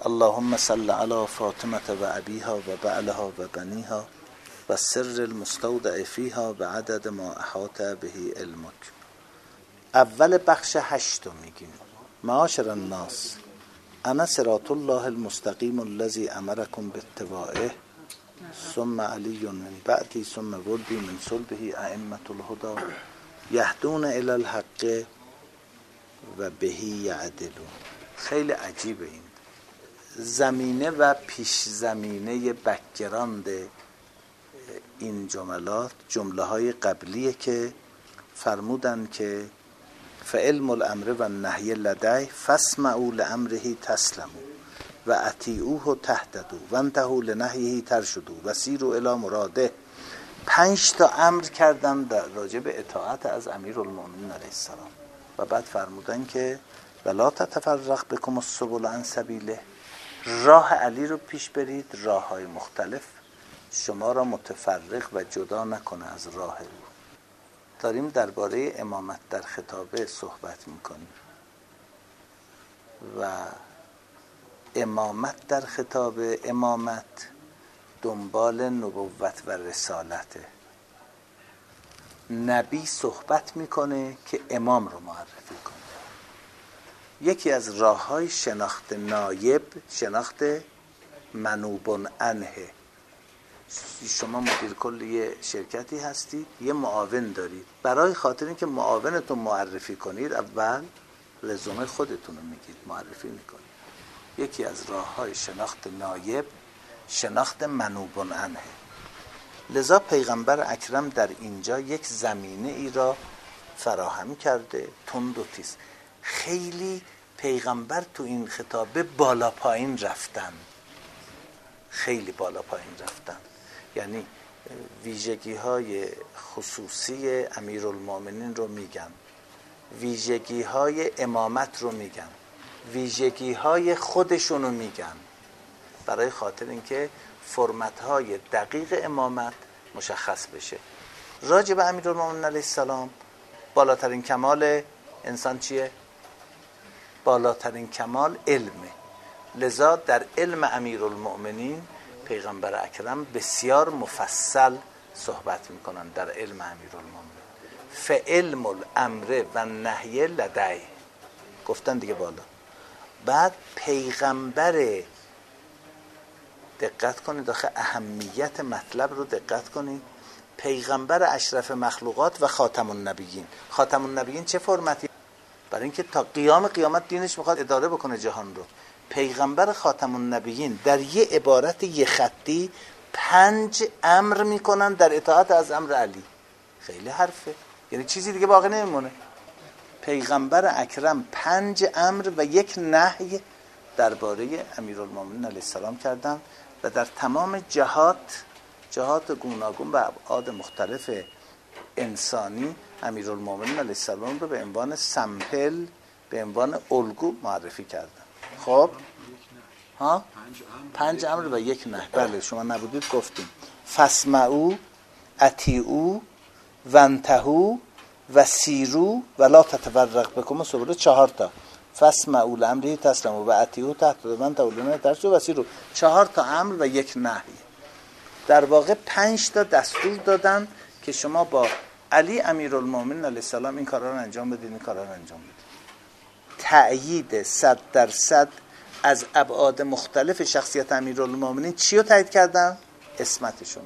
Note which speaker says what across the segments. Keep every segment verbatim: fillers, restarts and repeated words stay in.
Speaker 1: اللهم صل علی فاطمه و ابیها و بعلها و بنیها و سر المستودع فیها به عدد ما احاط به علمک. اول بخش هشتو میگیم. معاشر الناس، انا صراط الله المستقیم الذی امرکم باتباعه ثم علی من بعدی ثم ولدی من صلبه ائمة الهدی یهدون الی الحق و بهی یعدلون. خیلی عجیبه این زمینه و پیش زمینه بک‌گراند این جملات، جمله های قبلیه که فرمودن که فعلم الامر و النهی لدی فاسمعوا لامره تسلموا و اطیعوه تهتدوا و انتهوا لنهیه ترشدوا و سیروا الی مراده. پنج تا امر کردن در راجع به اطاعت از امیرالمومنین علیه السلام و بعد فرمودن که ولا تتفرق بکم السبل عن سبیله، راه علی رو پیش برید، راه های مختلف شما را متفرق و جدا نکنه از راه او. داریم درباره امامت در خطابه صحبت میکنیم و امامت در خطابه، امامت دنبال نبوت و رسالته. نبی صحبت میکنه که امام رو معرفی کنه. یکی از راه های شناخت نایب شناخت منوب عنه. شما مدیر کل یه شرکتی هستید، یه معاون دارید، برای خاطر اینکه معاونتون معرفی کنید اول رزومه خودتون رو میگید، معرفی میکنید. یکی از راه های شناخت نایب شناخت منوب عنه. لذا پیغمبر اکرم در اینجا یک زمینه ای را فراهم کرده، تند و تیز. خیلی پیغمبر تو این خطابه بالا پایین رفتن، خیلی بالا پایین رفتن. یعنی ویژگی های خصوصی امیرالمومنین رو میگن، ویژگی های امامت رو میگن، ویژگی های خودشون رو میگن، برای خاطر اینکه فرمت های دقیق امامت مشخص بشه. راجع به امیرالمومنین علیه السلام بالاترین کمال انسان چیه؟ بالاترین کمال علمه. لذا در علم امیرالمومنین پیغمبر اکرم بسیار مفصل صحبت میکنن در علم امیرالمومنین. فعلم الامر و نهی لدی گفتن دیگه بالا. بعد پیغمبر، دقت کنید آخه اهمیت مطلب رو دقت کنید، پیغمبر اشرف مخلوقات و خاتم النبیین. خاتم النبیین چه فرمتی؟ برای اینکه تا قیام قیامت دینش میخواد اداره بکنه جهان رو. پیغمبر خاتم النبیین در یه عبارت یه خطی پنج امر میکنن در اطاعت از امر علی. خیلی حرفه، یعنی چیزی دیگه باقی نمیمونه. پیغمبر اکرم پنج امر و یک نهی درباره امیرالمومنین علیه السلام کردن و در تمام جهات جهات گوناگون و ابعاد مختلف انسانی امیرالمومنین علیه السلام رو به عنوان سمپل، به عنوان الگو معرفی کردن. خب ها پنج امر و یک نهی. بله شما نبودید گفتیم فاسمعوا اطیعوا و انتهوا و سیروا و لا تتفرق بکم السبل. چهار تا فاسمعوا لامره تسلموا و اطیعوا تهتدوا و انتهوا لنهیه ترشدوا و سیروا. چهار تا امر و یک نهی. در واقع پنج تا دستور دادن که شما با علی امیرالمومنین علیه السلام این کارا رو انجام بدید، این کارا رو انجام بدید. تأیید صد درصد از ابعاد مختلف شخصیت امیرالمومنین چی رو تایید کردن؟ اسمتشون.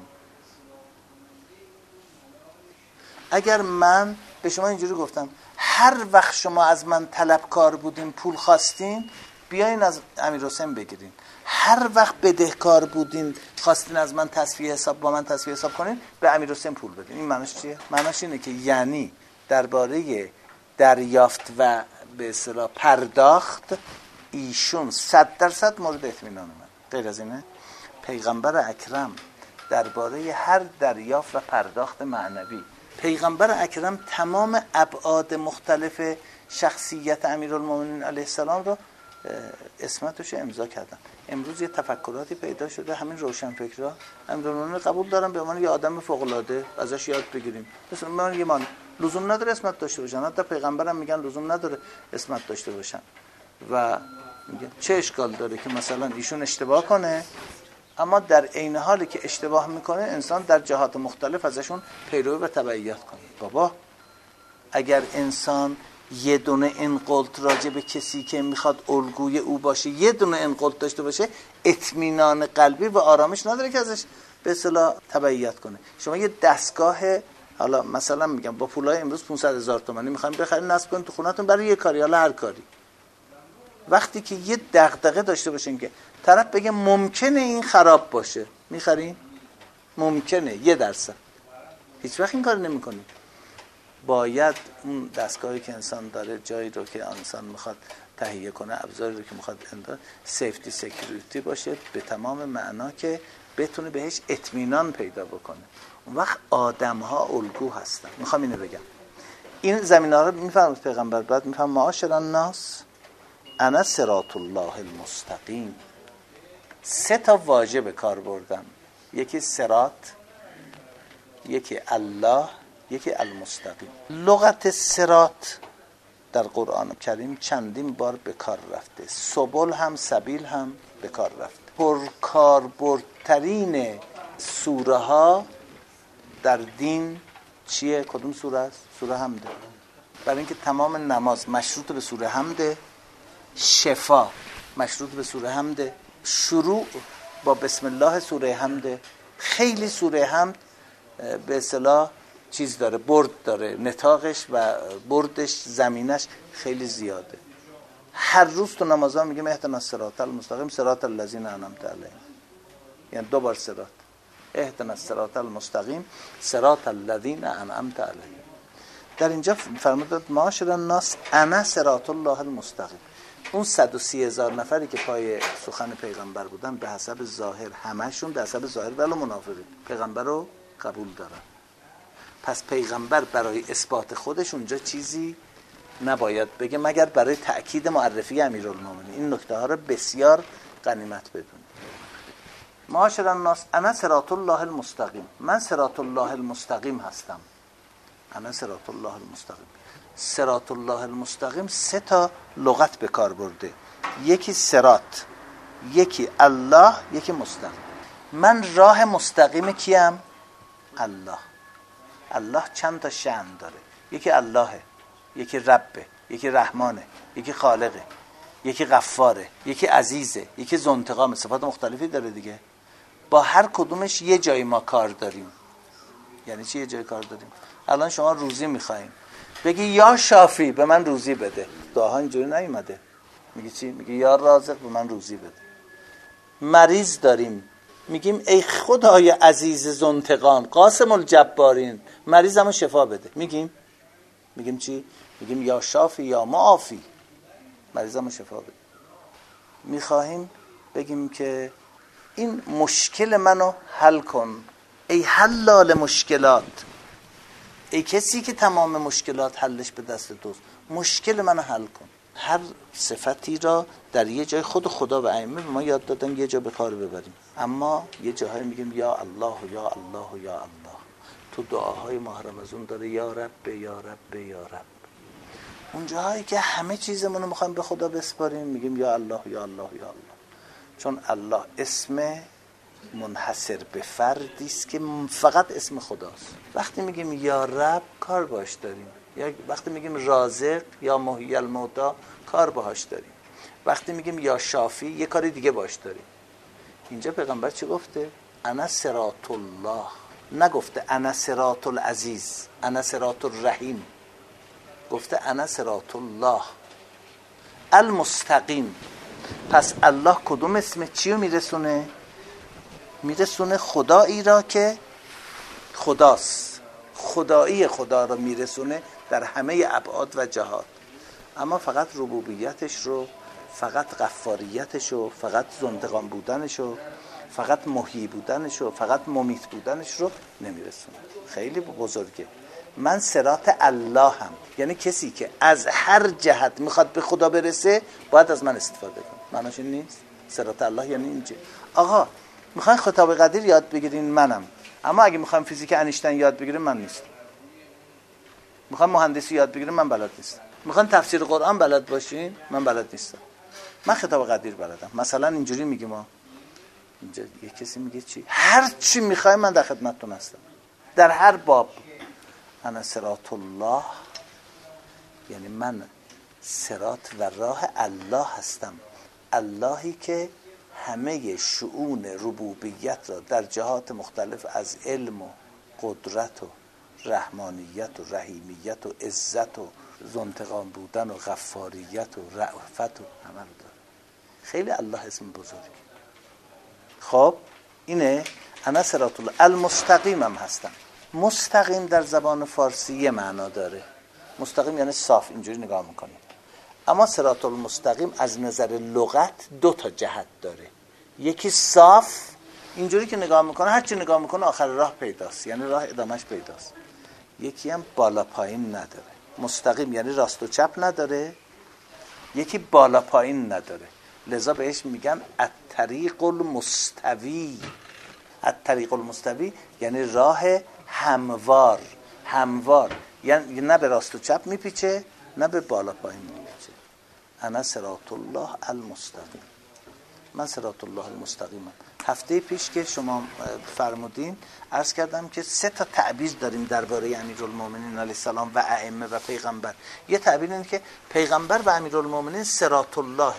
Speaker 1: اگر من به شما اینجوری گفتم هر وقت شما از من طلبکار بودین، پول خواستین، بیاین از امیرحسین بگیرین. هر وقت بدهکار بودین، خواستین از من تصفیه حساب، با من تصفیه حساب کنین، به امیرحسین پول بدین. این معنیش چیه؟ معنیش اینه که یعنی درباره دریافت و به اصطلاح پرداخت ایشون صد درصد مورد اطمینان من. غیر از اینه پیغمبر اکرم درباره هر دریافت و پرداخت معنوی، پیغمبر اکرم تمام ابعاد مختلف شخصیت امیرالمومنین علیه السلام رو اسمتش امضا کردن. امروز یه تفکراتی پیدا شده، همین روشنفکرها امیرالمومنین قبول دارن به عنوان یه آدم فوق العاده، ازش یاد بگیریم. مثلا من یه من لزوم نداره اسمت داشته باشن، حتی پیغمبرم میگن لزوم نداره اسمت داشته باشن و میگه چه اشکال داره که مثلا ایشون اشتباه کنه، اما در عین حالی که اشتباه میکنه انسان در جهات مختلف ازشون پیروی و تبعیت کنه. بابا اگر انسان یه دونه انقلت راجع به کسی که میخواد الگوی او باشه یه دونه انقلت داشته باشه، اطمینان قلبی و آرامش نداره که ازش به اصطلاح تبعیت کنه. شما یه دستگاه، حالا مثلا میگم با پولای امروز پانصد هزار تومانی میخوایم بخرید نصب کنید تو خونه‌تون برای یه کاری، حالا هر کاری، وقتی که یه دغدغه داشته باشین که طرف بگه ممکنه این خراب باشه، میخرین؟ ممکنه یه درصد. هیچ وقت این کار نمی‌کنید. باید اون دستگاهی که انسان داره، جایی رو که انسان میخواد تهیه کنه، ابزاری رو که میخواد اندازه، سیفتی سکیوریتی باشه به تمام معنا که بتونه بهش اطمینان پیدا بکنه. اون وقت آدم‌ها الگو هستن. میخوام اینو بگم، این زمینه‌ها رو میفهمید پیغمبر بعد میفهم معاشر الناس انا صراط الله المستقیم. سه تا واژه به کار بردم، یکی صراط، یکی الله، یکی المستقیم. لغت صراط در قرآن کریم چندین بار به کار رفته، سبل هم سبیل هم به کار رفته. پرکاربردترین سوره ها در دین چیه؟ کدوم سوره است؟ سوره حمده. برای اینکه تمام نماز مشروط به سوره حمده، شفا مشروط به سوره حمده، شروع با بسم الله سوره حمده. خیلی سوره حمد به اصطلاح چیز داره، برد داره، نطاقش و بردش زمینش خیلی زیاده. هر روز تو نمازها میگیم اهدنا الصراط المستقیم صراط الذین انعمت علیهم، یعنی دو بار صراط، اهدنا الصراط المستقیم صراط الذین انعمت علیهم. در اینجا فرمود معاشر الناس انا صراط الله المستقیم. اون صد و سی هزار نفری که پای سخن پیغمبر بودن به حسب ظاهر همشون به حسب ظاهر ولی منافقین پیغمبر رو قبول دارن. پس پیغمبر برای اثبات خودش اونجا چیزی نباید بگه مگر برای تأکید معرفی امیرالمومنین. این نکته ها رو بسیار غنیمت بدونید. معاشر الناس انا صراط الله المستقیم، من صراط الله المستقیم هستم. انا صراط الله المستقیم. صراط الله المستقیم سه تا لغت به کار برده، یکی صراط، یکی الله، یکی مستقیم. من راه مستقیم کیم؟ الله. الله چند تا شأن داره، یکی اللهه، یکی ربه، یکی رحمانه، یکی خالقه، یکی غفاره، یکی عزیزه، یکی ذو انتقام. صفات مختلفی داره دیگه. با هر کدومش یه جایی ما کار داریم. یعنی چی یه جای کار داریم؟ الان شما روزی میخواین، بگی یا شافی به من روزی بده. دعاها اینجوری نیومده. میگی چی؟ میگی یا رازق به من روزی بده. مریض داریم، میگیم ای خدای عزیز ذو انتقام قاسم الجبارین مریضمو شفا بده. میگیم میگیم چی؟ میگیم یا شافی یا معافی مریضمو شفا بده. میخواهیم بگیم که این مشکل منو حل کن، ای حلال مشکلات، ای کسی که تمام مشکلات حلش به دست توست، مشکل منو حل کن. هر صفتی را در یه جای خود خدا و ائمه به ما یاد دادن یه جا به کار ببریم، اما یه جاهای میگیم یا الله یا الله یا الله. تو دعاهای ماه رمضان داره یا رب یا رب یا رب. اون جاهایی که همه چیزمون رو میخوایم به خدا بسپاریم میگیم یا الله یا الله یا الله. چون الله اسم منحصر به فردی است که فقط اسم خداست. وقتی میگیم یا رب کار باش داریم، یا وقتی میگیم رازق یا محیی الموتی کار باهاش داریم، وقتی میگیم یا شافی یه کاری دیگه باش داریم. اینجا پیغمبر چی گفته؟ انا صراط الله، نگفته انا صراط العزیز، انا صراط الرحیم، گفته انا صراط الله المستقیم. پس الله کدوم اسم چی رو میرسونه؟ میرسونه خدایی را که خداست، خدایی خدا رو میرسونه در همه ابعاد و جهات. اما فقط ربوبیتش رو، فقط غفاریتش رو، فقط ذو انتقام بودنش رو، فقط محیی بودنش رو، فقط ممیت بودنش رو نمیرسونه. خیلی بزرگه. من صراط الله هم، یعنی کسی که از هر جهت میخواد به خدا برسه باید از من استفاده کنه. معناش این نیست؟ صراط الله یعنی اینجا آقا میخواین خطاب قدیر یاد بگیرین منم، اما اگه میخوایم فیزیک انیشتین یاد بگیرین من نیستم. میخوایم مهندسی یاد بگیرین من بلد نیستم. میخواین تفسیر قرآن بلد باشین من بلد نیستم. من خطاب قدیر بلدم. مثلا اینجوری میگیم ما اینجا یه کسی میگه چی؟ هر چی میخوای من در خدمتتون هستم. در هر باب. انا صراط الله، یعنی من صراط و راه الله هستم. اللهی که همه شؤون ربوبیت را در جهات مختلف از علم و قدرت و رحمانیت و رحیمیت و عزت و ذوانتقام بودن و غفاریت و رأفت و همه رو داره. خیلی الله اسم بزرگی. خب اینه انا صراط الله. المستقیم هم هستم. مستقیم در زبان فارسی یه معنا داره. مستقیم یعنی صاف، اینجوری نگاه میکنیم. اما صراط المستقیم از نظر لغت دو تا جهت داره. یکی صاف، اینجوری که نگاه میکنه هر چی نگاه میکنه آخر راه پیداست، یعنی راه ادامش پیداست. یکی هم بالا پایین نداره. مستقیم یعنی راست و چپ نداره، یکی بالا پایین نداره. لذا بهش میگن الطریق المستوی. الطریق المستوی یعنی راه هموار. هموار یعنی نه به راست و چپ میپیچه نه به بالا پایین میپیچه. انا صراط الله المستقیم. من صراط الله المستقیمم. هفته پیش که شما فرمودین عرض کردم که سه تا تعبیر داریم درباره امیرالمومنین علیه السلام و ائمه و پیغمبر. یه تعبیر اینه که پیغمبر و امیرالمومنین صراط الله،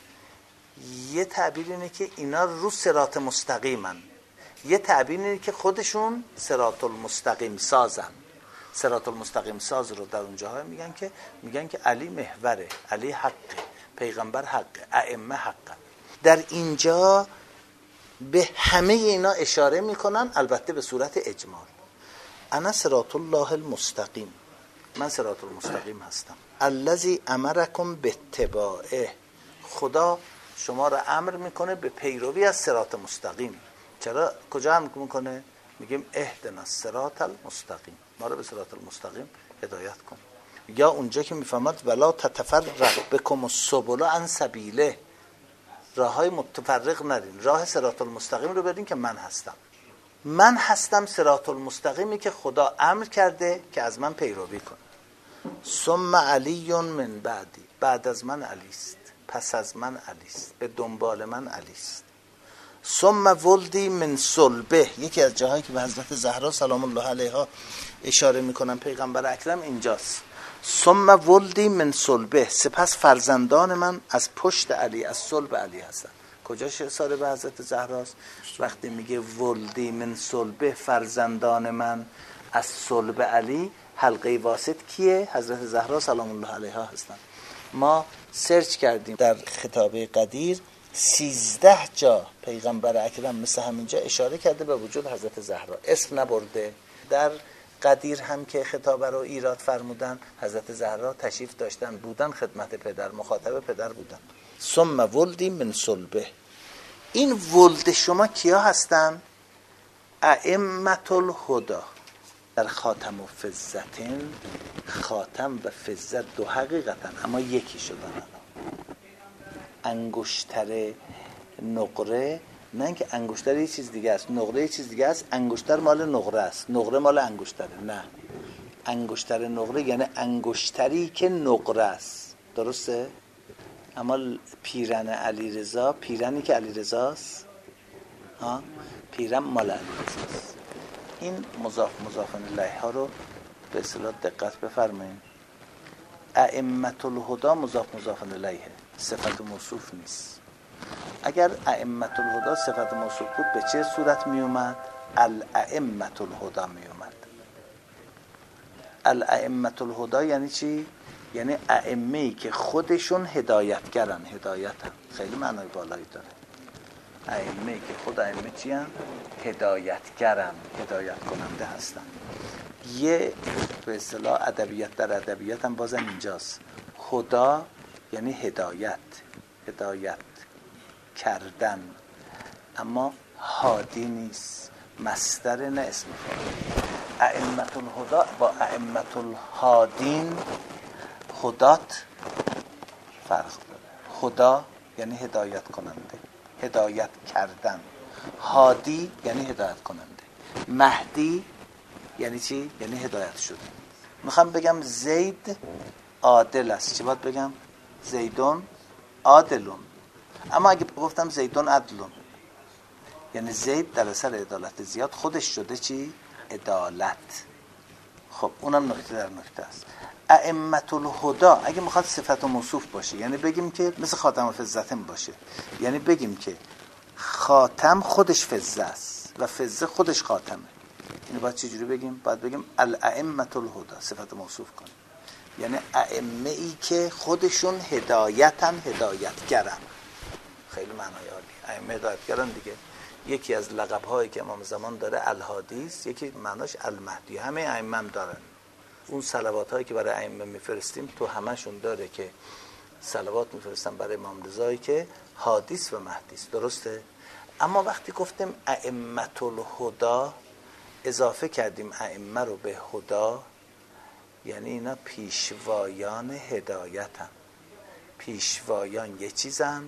Speaker 1: یه تعبیر اینه که اینا رو صراط مستقیمن، یه تعبیر اینه که خودشون صراط المستقیم سازن. صراط المستقیم ساز رو در اونجاها میگن که میگن که علی محوره، علی حقه، پیغمبر حقه، ائمه حقه. در اینجا به همه اینا اشاره میکنن، البته به صورت اجمال. انا صراط الله المستقیم، من صراط المستقیم هستم. الذی امرکم باتباعه، خدا شما را امر میکنه به پیروی از صراط مستقیم. چرا؟ کجا امر میکنه؟ میگیم اهدنا الصراط المستقیم، ما را به صراط المستقیم هدایت کن. یا اونجا که میفهمد ولا تتفرق بکم السبل عن سبیله، راه های متفرق نرین، راه صراط المستقیم رو برین که من هستم. من هستم صراط المستقیمی که خدا امر کرده که از من پیروی کن. ثم علی من بعدی، بعد از من علی است، پس از من علی است، به دنبال من علی است. ثم ولدی من صلبه، یکی از جاهایی که به حضرت زهرا سلام الله علیها اشاره میکنن پیغمبر اکرم اینجاست. ثم ولدی من صلبه، سپس فرزندان من از پشت علی، از صلب علی هستن. کجاش اشاره به حضرت زهراست؟ وقتی میگه ولدی من صلبه، فرزندان من از صلب علی، حلقه واسط کیه؟ حضرت زهرا سلام الله علیها هستن. ما سرچ کردیم در خطاب قدیر سیزده جا پیغمبر اکرم مثل همینجا اشاره کرده به وجود حضرت زهرا، اسم نبرده. در قدیر هم که خطاب رو ایراد فرمودن، حضرت زهرا تشریف داشتن، بودن خدمت پدر، مخاطب پدر بودن. ثم ولدی من صلبه، این ولد شما کیا هستن؟ ائمة الهدی. در خاتم و فضتین، خاتم و فضت دو حقیقتن اما یکی شدن. انگشتر نقره، نه اینکه انگشتر یه چیز دیگه است، نقره یه چیز دیگه است. انگشتر مال نقره است، نقره مال انگشتره. نه، انگشتر نقره یعنی انگشتری که نقره است، درسته؟ اما پیرن علیرضا، پیرنی که علیرضاست، ها، پیرن مال علیرضاست. این مضاف مضاف الیه ها رو به اصطلاح دقت بفرمایید. ائمة الهدی مضاف مضاف الیه، صفت موصوف نیست. اگر ائمة الهدی صفت موصوف بود به چه صورت می اومد؟ الائمة الهدی می اومد. الائمة الهدی یعنی چی؟ یعنی ائمه‌ای که خودشون هدایتگرن، هدایتن. خیلی معنای بالایی داره. ائمه‌ای که خود ائمه چی ان؟ هدایتگرن، هدایت کننده هستن. یه به اصطلاح ادبیات در ادبیات هم بازم اینجاست. خدا یعنی هدایت، هدایت کردن، اما هادی نیست، مصدر نه اسم فاعل. ائمة الهدی با ائمة الهادین، خدات فرق داره. خدا یعنی هدایت کننده، هدایت کردن. هادی یعنی هدایت کننده. مهدی یعنی چی؟ یعنی هدایت شده. میخوام بگم زید عادل است، چی باید بگم؟ زیدون عادلون. اما اگه گفتم زیدون عدلون، یعنی زید در اثر عدالت زیاد خودش شده چی؟ عدالت. خب اونم نکته در نکته است. ائمة الهدی اگه میخواد صفت و موصوف باشه، یعنی بگیم که مثل خاتم فضتم باشه، یعنی بگیم که خاتم خودش فضه است و فضه خودش خاتمه. یعنی باید چه جوری بگیم؟ باید بگیم الائمة الهدی، صفت موصوف کنیم، یعنی ائمه ای که خودشون هدایتن، هدایتگرن. خیلی معنای عالی. ائمه هدایتگرن دیگه. یکی از لقب هایی که امام زمان داره الهادی است، یکی معناش المهدی. همه ائمه هم دارن. اون صلوات هایی که برای ائمه میفرستیم تو همشون داره که صلوات میفرستن برای امام رضایی که حادیث و مهدیث. درسته؟ اما وقتی گفتیم ائمة الهدی اضافه کردیم ائمه رو به هدا، یعنی اینا پیشوایان هدایتن. پیشوایان یه چیزن،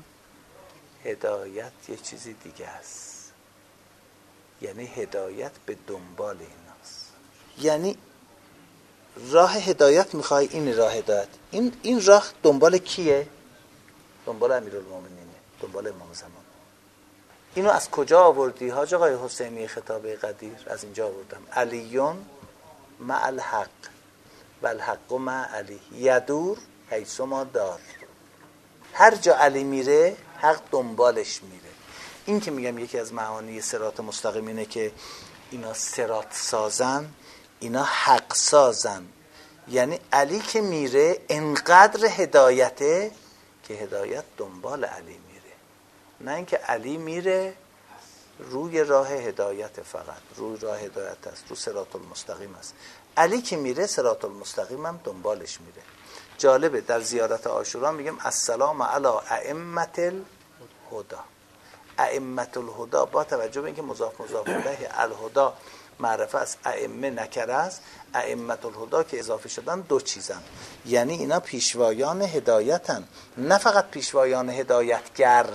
Speaker 1: هدایت یه چیزی دیگه است. یعنی هدایت به دنبال ایناست. یعنی راه هدایت میخوای، این راه هدایت، این این راه دنبال کیه؟ دنبال امیرالمومنینه، دنبال امام زمان. اینو از کجا آوردی حاج آقای حسینی خطابه قدیر؟ از اینجا آوردم. علیون مع الحق و الحق مع علی یدور حیث ما دار. هر جا علی میره حق دنبالش میره. این که میگم یکی از معانی صراط مستقیم اینه که اینا صراط سازن، اینا حق سازن. یعنی علی که میره انقدر هدایته که هدایت دنبال علی میره، نه اینکه علی میره روی راه هدایت، فقط روی راه هدایت است، رو صراط المستقیم است. علی که میره صراط المستقیم هم دنبالش میره. جالبه در زیارت عاشورا میگم السلام علی ائمة الهدی. ائمة الهدی با توجه به اینکه مضاف مضاف الیه الهدی معرفه است، ائمه نکره است، ائمة الهدی که اضافه شدن دو چیزن، یعنی اینا پیشوایان هدایتن، نه فقط پیشوایان هدایتگر.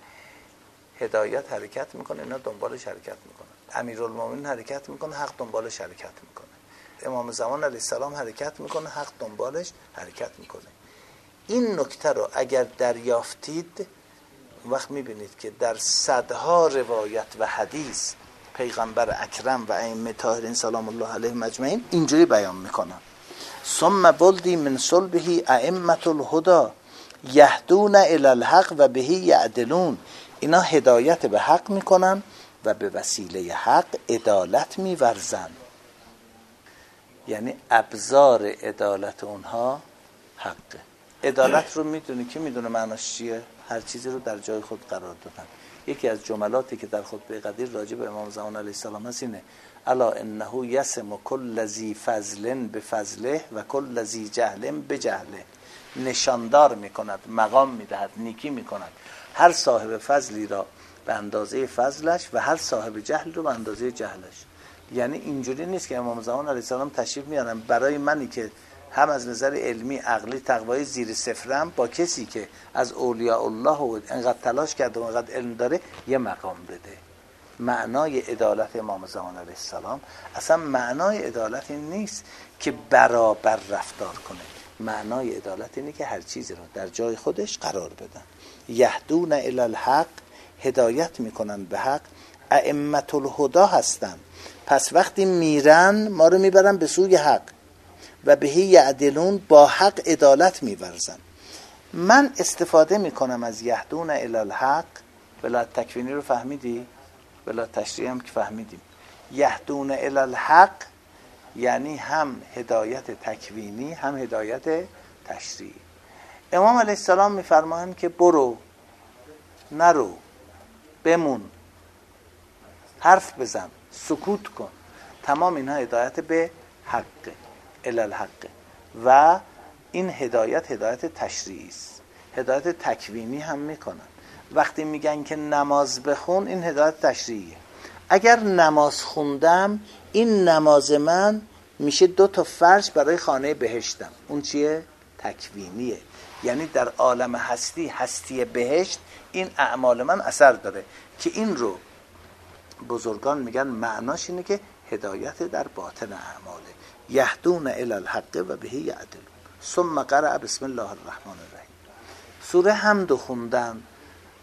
Speaker 1: هدایت حرکت میکنه، اینا دنبالش حرکت میکنن. امیرالمومنین حرکت میکنه، حق دنبالش حرکت میکنه. امام زمان علیه السلام حرکت میکنه، حق دنبالش حرکت میکنه. این نکته رو اگر دریافتید، وقت میبینید که در صدها روایت و حدیث پیغمبر اکرم و ائمه طاهرین سلام الله علیهم اجمعین اینجوری بیان میکنن: ثم بلدی من صلبه ائمة الهدی یهدون الی الحق و بهی یعدلون. اینا هدایت به حق میکنن و به وسیله حق عدالت میورزن. یعنی ابزار عدالت اونها حقه. عدالت رو میدونی که میدونه معناش چیه؟ هر چیزی رو در جای خود قرار دادن. یکی از جملاتی که در خطبه قدیر راجع به امام زمان علیه السلام هست اینه: الا انه یسم کل ذی فضل بفضله و کل ذی جهل بجهله. نشاندار میکند، مقام میدهد، نیکی میکند هر صاحب فضلی را به اندازه فضلش و هر صاحب جهل رو به اندازه جهلش. یعنی اینجوری نیست که امام زمان علیه السلام تشریف میارن برای منی که هم از نظر علمی، عقلی، تقوای زیر صفرم، با کسی که از اولیاء الله و انقدر تلاش کرده و انقدر علم داره یه مقام بده. معنای عدالت امام زمان علیه السلام اصلا معنای عدالت این نیست که برابر رفتار کنه. معنای عدالت اینه که هر چیزی رو در جای خودش قرار بدن. یهدون الی الحق، هدایت میکنن به حق. ائمة الهدی هستن، پس وقتی میرن ما رو میبرن به سوی حق و بهی یعدلون، با حق عدالت میورزن. من استفاده میکنم از یهدون الی الحق. بلا تکوینی رو فهمیدی؟ بلا تشریح هم که فهمیدیم. یهدون الی الحق یعنی هم هدایت تکوینی هم هدایت تشریعی. امام علیه السلام میفرمایند که برو، نرو، بمون، حرف بزن، سکوت کن، تمام اینها هدایت به حق، الی الحق. و این هدایت هدایت تشریعی است. هدایت تکوینی هم میکنن. وقتی میگن که نماز بخون، این هدایت تشریعیه. اگر نماز خوندم، این نماز من میشه دو تا فرش برای خانه بهشتم. اون چیه؟ تکوینیه. یعنی در عالم هستی، هستی بهشت، این اعمال من اثر داره، که این رو بزرگان میگن معناش اینه که هدایت در باطن اعماله. یهدون الی الحق و بهی یعدلون. ثم قرأ بسم الله الرحمن الرحیم. سوره حمد خوندن.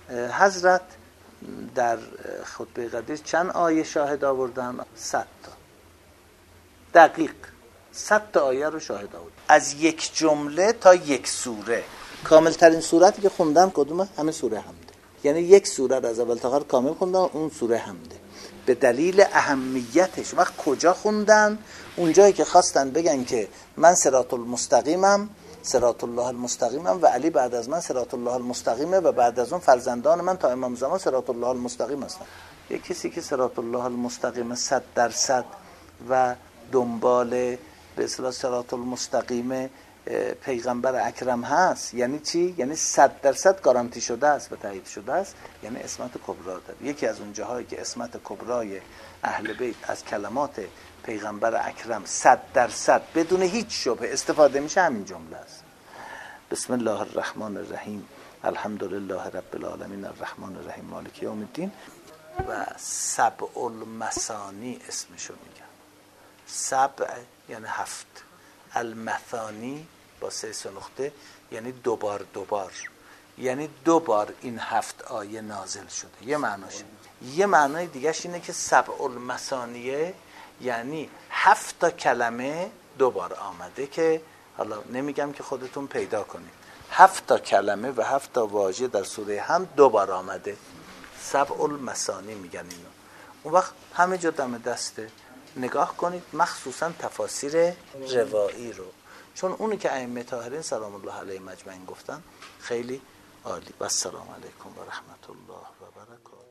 Speaker 1: حضرت در خطبه قدیر چند آیه شاهد آوردن؟ صد تا. دقیق صد تا آیه رو شاهد آورد، از یک جمله تا یک سوره. کامل ترین سورتی که خوندن کدومه؟ همه سوره حمده. یعنی یک سوره رو از اول تا آخر کامل خوندن، اون سوره حمده، به دلیل اهمیتش. وقت کجا خوندن؟ اونجایی که خواستن بگن که من صراط المستقیمم، صراط الله المستقیمم و علی بعد از من صراط الله المستقیمه و بعد از اون فرزندان من تا امام زمان صراط الله المستقیم هستن. یک کسی که صراط الله المستقیم صد درصد و دنبال به اصطلاح صراط المستقیم پیغمبر اکرم هست، یعنی چی؟ یعنی صد درصد گارانتی شده است و تایید شده است، یعنی اسمت کبرا داره. یکی از اون جاهایی که اسمت کبرای اهل بیت از کلمات پیغمبر اکرم صد درصد بدون هیچ شبهه استفاده میشه همین جمله است. بسم الله الرحمن الرحیم الحمدلله رب العالمین الرحمن الرحیم مالک یوم الدین. و سبع المثانی اسمشو میگن. سبع یعنی هفت، المثانی با سه نقطه یعنی دوبار دوبار، یعنی دوبار این هفت آیه نازل شده. یه معناشه. یه معنای دیگهش اینه که سبع المثانیه یعنی هفت تا کلمه دوبار آمده، که حالا نمیگم که خودتون پیدا کنید. هفت تا کلمه و هفت تا واژه در سوره هم دوبار آمده، سبع المثانی میگن اینو. اون وقت همه جا دم دسته، نگاه کنید مخصوصا تفاسیر روایی رو، چون اونی که ائمه طاهرین سلام الله علیهم اجمعین گفتن خیلی عالی. و السلام علیکم و رحمت الله و برکاته.